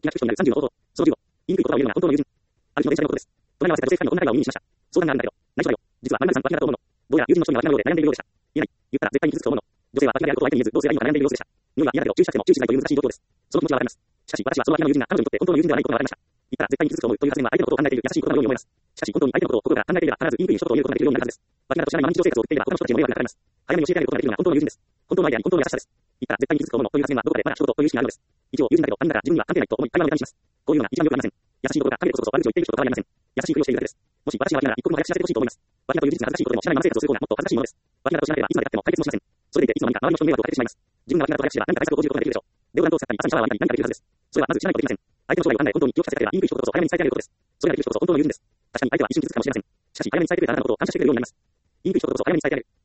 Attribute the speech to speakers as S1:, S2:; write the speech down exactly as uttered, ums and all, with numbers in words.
S1: 気が利く人になるさんじゅうの方法。そのじゅうご、言いにくい言葉を言うのが本当の友人。ある日の電車でのことです。隣り合わせた女性機関のこんな会話を耳にしました。相談があるんだけど、内緒だよ。実は〇〇さんと脇がだと思うの。どうやら友人の人には脇なので悩んでいるようでした。言えない。言ったら絶対に傷つくと思うの。女性は脇がであることを相手に言えず、どうすればいいのか悩んでいる様子でした。匂いは嫌だけど注意したくても注意しないという難しい状況です。その気持ちはわかります。しかし私はその脇の友人が彼女にとって本当の友人ではないことがわかりました。言ったら絶対に傷つくと思うという発言は相手のことを考えている優しいことのように思います。しかし本当に相手のことを心から考えていれば必ず言いにくい一言を言うことができるようになるはずです。脇がと知らないまま日常生活を送っていれば他の人たちにも迷惑がかかります。早めに教えてあげることができるのが本当の友人です。本当のアイデアに本当の優しさです。言ったら絶対に傷つくと思うのという発言はどこかでまだ一言という意識があるのです。一応友人だけど他人だから自分には関係ないと思い会話をネタにします。こういうのが一番良くありません。優しいことが陰でこそこそ悪口を言っている人と変わりありません。優しいふりをしているだけです。もし私が脇なら一刻も早く知らせてほしいと思います。脇なという事実が恥ずかしいことでも知らないまま生活をする方がもっと恥ずかしいものです。脇なと知らなければいつまで経っても解決もしません。それでいていつの間にか周りの人に迷惑をかけてしまいます。自分が脇なと早く知れば何か対策を講じることができるでしょう。デオラントを使ったり、朝にシャワーを浴びたり何かできるはずです。それはまず知らないことできません。相手の将来を考え本当に気をつけさせていれば言いにくい人こそ早めに伝えてあげることです。それができる人こそ本当の友人です。確かに相手は一瞬傷つくかもしれません。しかし早めに伝えてくれたあなたのことを感謝してくれるようになります。言いにくい人こそ早めに伝えてあげる。